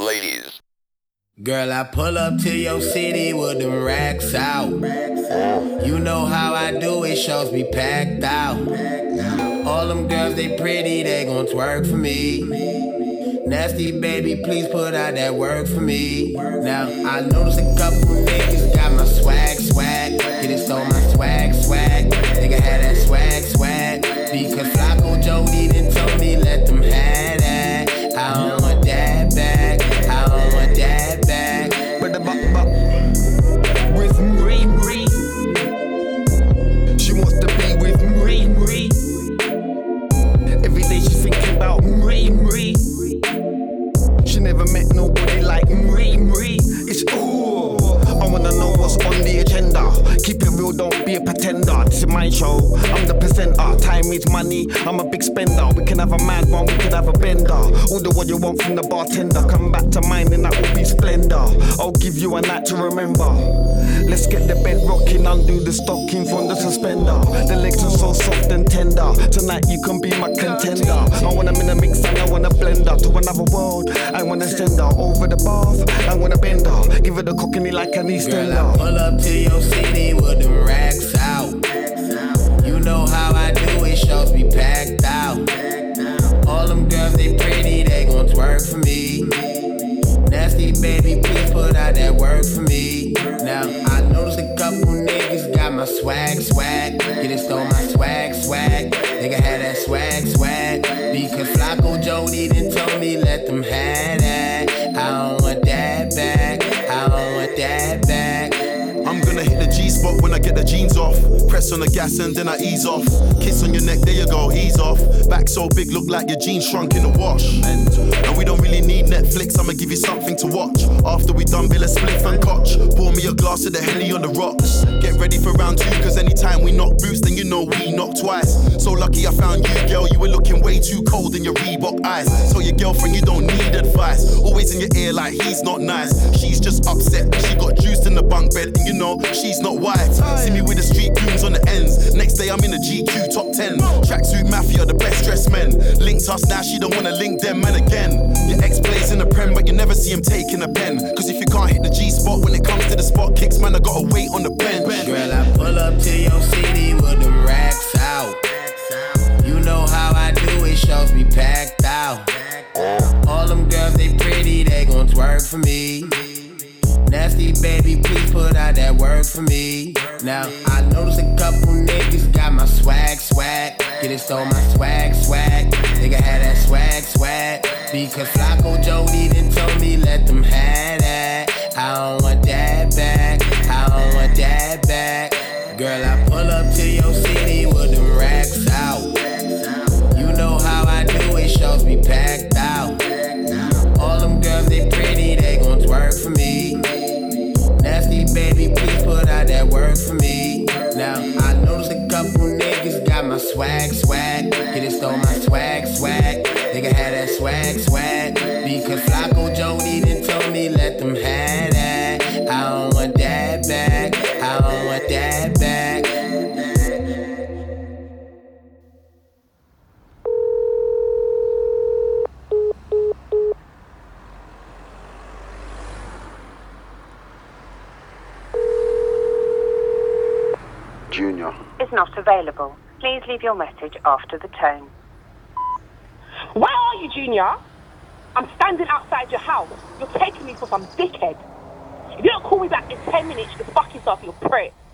ladies. Girl, I pull up to your city with them racks out. You know how I do it, shows be packed out. All them girls, they pretty, they gon' twerk for me. Nasty baby, please put out that work for me. Now, I notice a couple niggas got my swag. Get it, stole my swag. Nigga had that swag. Because Flacco Jody done told me let them have that. I don't want that back. But the buck with Marie. She wants to be with Marie. Every day she's thinking about Marie. She never met nobody like Marie. It's ooh. I wanna know what's on the agenda. Keep it real, don't be a pretender. This is my show, I'm the presenter. Time is money, I'm a big spender. We can have a mad one, we can have a bender. Order what you want from the bartender. Come back to mine and that will be splendor. I'll give you a night to remember. Let's get the bed rocking, undo the stocking from the suspender. The legs are so soft and tender. Tonight you can be my contender. I want 'em in a mix and I want a blender. To another world, I wanna send her. Over the bath, I wanna bend her. Give her the cockney like an Eastender. Girl, I pull up to your city with them racks out. You know how I do it, shows be packed out. All them girls, they pretty, they gon' twerk for me. Nasty baby, please put out that work for me. Now, I noticed a couple niggas got my swag. Get it, stole my swag. Nigga had that swag. Because Flacco Jody done told me let them have that. I don't want that back. I'm gonna hit the G-spot when I get the jeans off. Press on the gas and then I ease off. Kiss on your neck, there you go, ease off. Back so big, look like your jeans shrunk in the wash. And we don't really need Netflix, I'ma give you something to watch. After we done, Villa Spliff and Koch. Pour me a glass of the Henny on the rocks. Get ready for round 2, cause anytime we knock boots, then you know we knock twice. So lucky I found you, girl, you were looking way too cold in your Reebok eyes. So your girlfriend, you don't need advice. Always in your ear like he's not nice. She's just upset, she got juiced in the bunk bed, and you know she's not white. See me with the street goons on the ends. Next day I'm in a GQ top 10. Tracksuit mafia, the best dressed men. Linked us now, she don't wanna link them men again. Your ex plays in the prem, but you never see him taking a pen. Cause if you can't hit the G-spot when it comes to the spot kicks, man, I gotta wait on the bench. Girl, I pull up to your city with them racks out. You know how I do it, shows be packed out. All them girls, they pretty, they gon' twerk for me. Nasty baby, please put out that work for me. Now, I noticed a couple niggas got my swag. Get it, stole my swag. Nigga had that swag. Because Flacco Jody done told me let them have that. I don't want that back. Girl, I pull up to your city with them racks out. You know how I do it, shows be packed out. All them girls, they pretty, they gon' twerk for me. Nasty baby, please put out that work for me. Now, I noticed a couple niggas got my swag. Get it, stole my swag. Nigga had that swag. Because Flacco Jody done told me let them have that. I don't want that back. Junior is not available. Please leave your message after the tone. Where are you, Junior? I'm standing outside your house. You're taking me for some dickhead. If you don't call me back in 10 minutes, you can fuck yourself, you're prick.